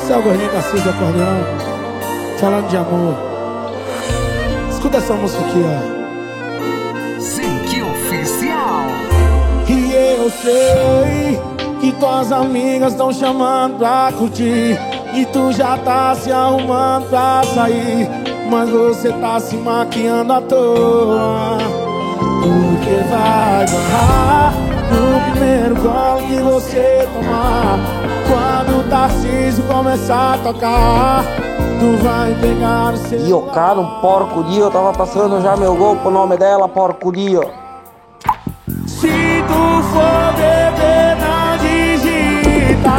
Esse é o Gordinho Cacique do acordeão, falando de amor. Escuta essa música aqui, ó. Sync Oficial. E eu sei que tuas amigas estão chamando pra curtir, e tu já tá se arrumando pra sair, mas você tá se maquiando à toa, porque vai barrar no primeiro gole que você tomar. Quando o Tarcísio começar a tocar, tu vai pegar o seu... E o cara, um porco-dia, eu tava passando já meu gol pro nome dela, porco-dia. Se tu for beber, não digita.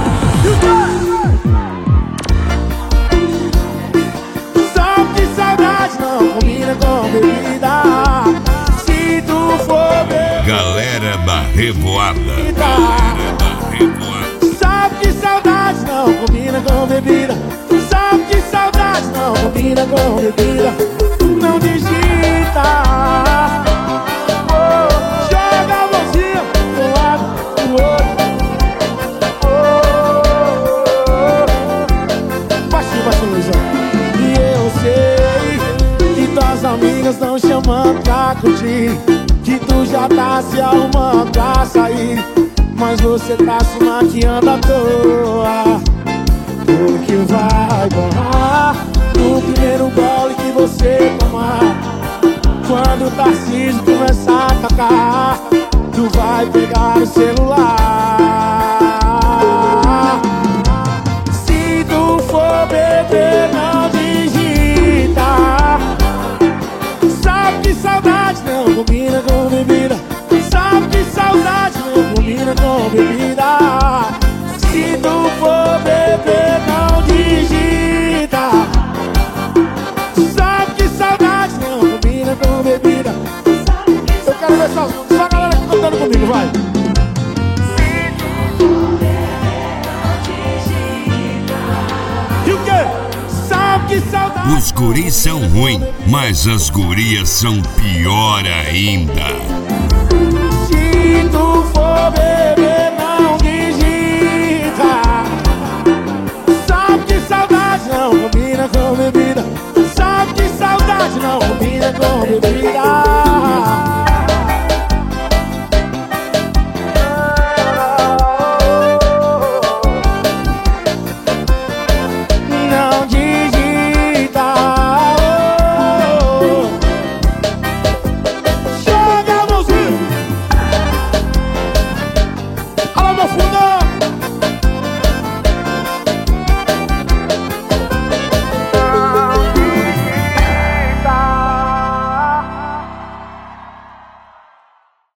Só que saudade não combina com bebida. Se tu for beber, Galera da Revoada. Galera da Revoada. sabe que saudade não combina com bebida. Sabe que saudade não combina com bebida. Não digita. Oh, joga a mãozinha pro lado, pro outro. Oh, baixinho, baixinho, Luizão. E eu sei que tuas amigas estão chamando pra curtir, que tu já tá se arrumando pra sair, mas você tá se maquiando à toa, porque vai borrar no primeiro gole que você tomar. Quando o Tarcísio começar a tocar, tu vai pegar o celular. Se tu for beber, não digita. Sabe que saudade não combina com bebida. Sabe que saudade não combina com bebida. Se tu for beber, não digita. Sabe que saudade não combina com bebida. Eu quero ver só a galera que cantando comigo, vai. Se tu for beber, não digita. E o quê? Sabe que saudade. Os guris são ruins, mas as gurias são pior ainda.